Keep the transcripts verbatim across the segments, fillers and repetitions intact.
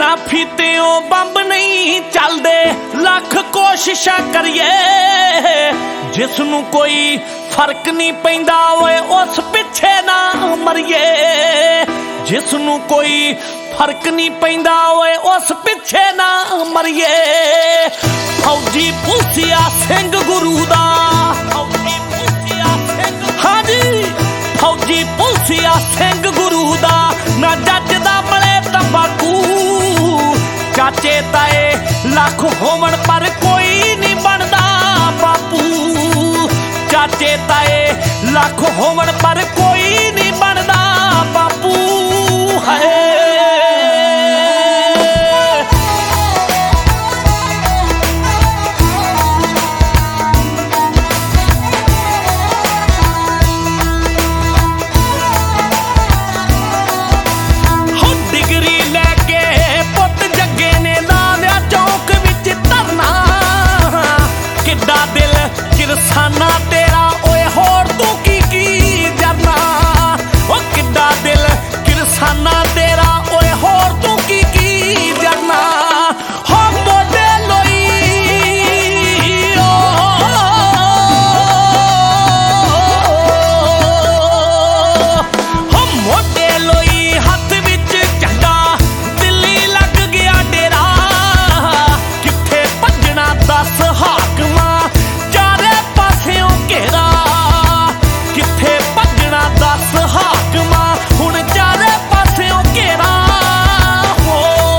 बिना फीतियों बंब नहीं चलदे, लख कोशिशां करिए जिसनू कोई फर्क नहीं पैंदा ओए उस पिछे ना मरिए। जिसनू कोई फर्क नहीं पैंदा ओए उस पिछे ना मरिए। फौजी पुलसिया सिंह गुरु दा, फौजी पुलसिया सिंह, हाँ जी फौजी पुलसिया सिंह गुरु दा, ना जज दा बले तंबाकू। चाचे ताए लख होवन पर कोई नहीं बनदा बापू। चाचे ताए लख होवन पर कोई नहीं बनदा बापू है। किरसाना तेरा ओए होर तू की की जरना, ओ किड्डा दिल किरसाना तेरा ओए होर तू की की जरना। हो मोटे लोई ओ, हो मोटे लोई हथ विच झंडा, दिल्ली लग गया डेरा। किथे भजना दस हाकमा, किथे भजना दस हाकमा, हुण चारे पासियों घेरा हो।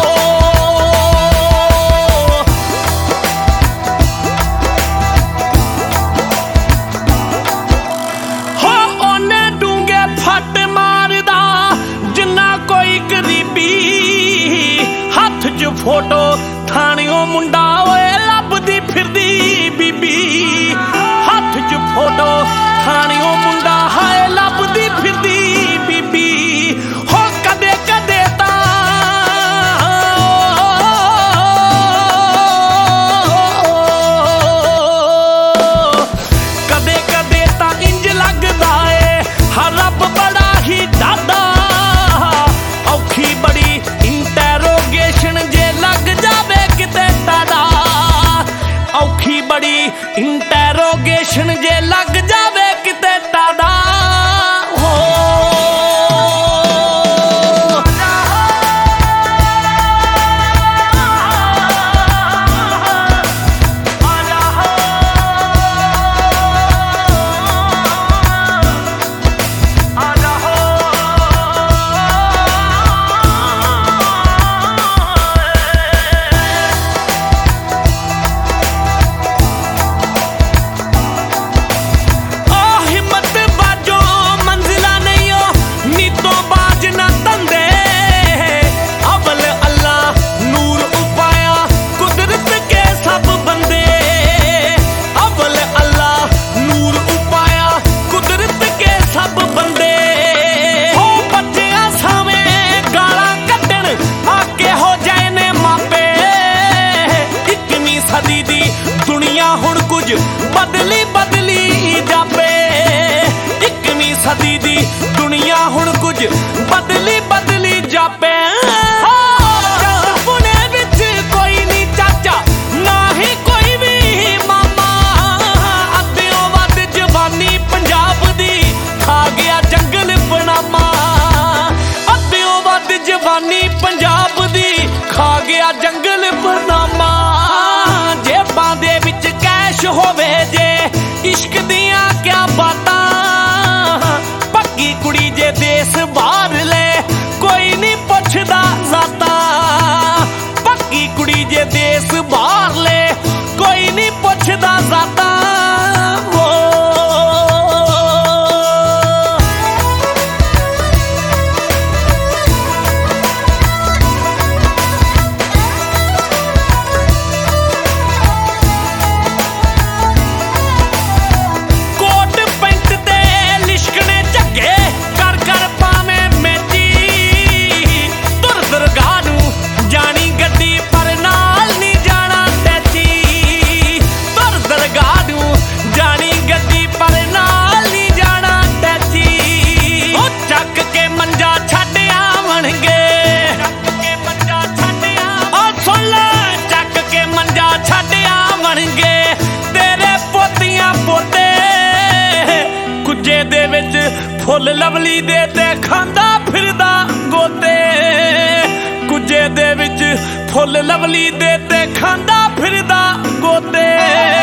हो ओने डूंगे फट मारदा जिन्ना कोई गरीबी। हथ च फोटो थानियों मुंडा ओए लभदी फिरदी बीबी। हथ च फोटो थानियों मुंडा हाय लभदी फिरदी बीबी। हो कदे कदे तां कदे कदे तां इंज लगदा ए हर रब बड़ा ही डाडा। औखी बड़ी इंटरोगेशन जे लग जावे किते टाडा। औखी बड़ी इंटरोगेशन जे लग जावे किते टाडा हो। बदली बदली जापे इकवीं सदी दी दुनिया हुण कुछ बदली बदली जापे। पुणे विच कोई नहीं चाचा ना ही कोई भी मामा। अद्धियों वध जवानी पंजाब दी खा गया जंगल पनामा। अद्धियों वध जवानी पंजाब दी खा गया जंगल पनामा। जेबां दे विच कैश होवे जे इश्क दियां क्या बातां। पक्की कुड़ी जे देश बाहर ले कोई नहीं पुछदा जाता। पक्की कुड़ी जे देश बाहर ले कोई नहीं पुछदा जाता। फुल लवली दे ते खांदा फिरदा गोते कुजे दे विच फुल लवली दे ते खांदा फिरदा गोते